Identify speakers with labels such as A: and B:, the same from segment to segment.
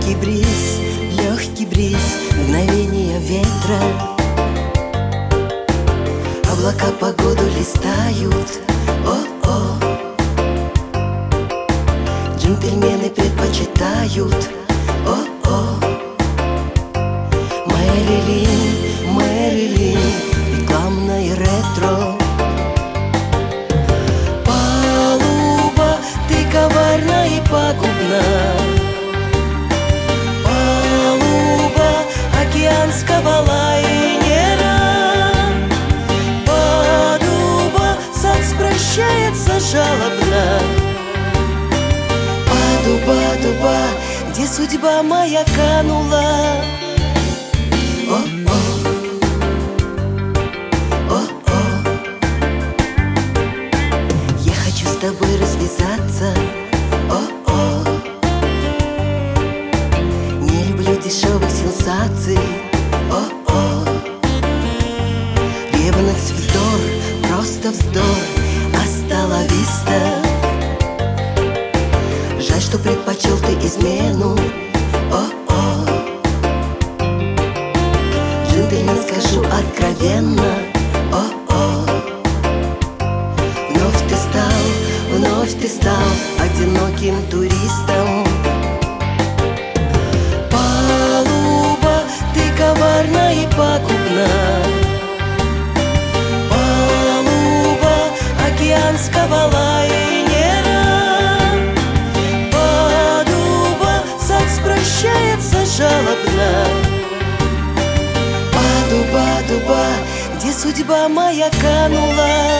A: легкий бриз, мгновение ветра. Облака погоду листают, о-о. Джентльмены предпочитают, о-о. Мэрилин, рекламное ретро. Палуба, ты коварна и пагубна. Палуба океанского лайнера. Падуба, Сакс прощается жалобно. Падуба, где судьба моя канула. Я хочу с тобой развязаться, о-о. Не люблю дешевых сенсаций, о-о. Ревность вздор, просто вздор, asta la vista. Жаль, что предпочел ты измену, о-о. Джентльмен, скажу откровенно, о-о. Вновь ты стал одиноким туристом. Палуба, ты коварна и пагубна. Палуба океанского лайнера. Падуба, Сакс прощается жалобно. Падуба, где судьба моя канула.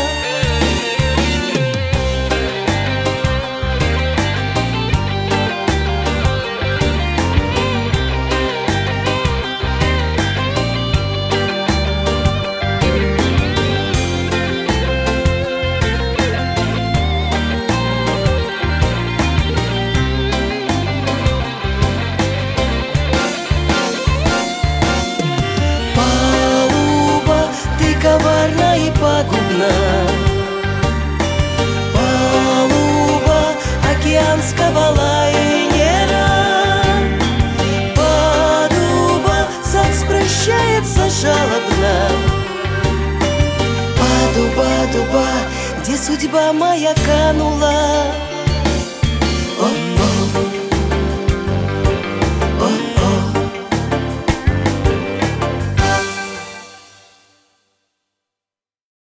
A: Коварна и пагубна. Палуба океанского лайнера. Падуба, Сакс прощается жалобно. Падуба, где судьба моя канула.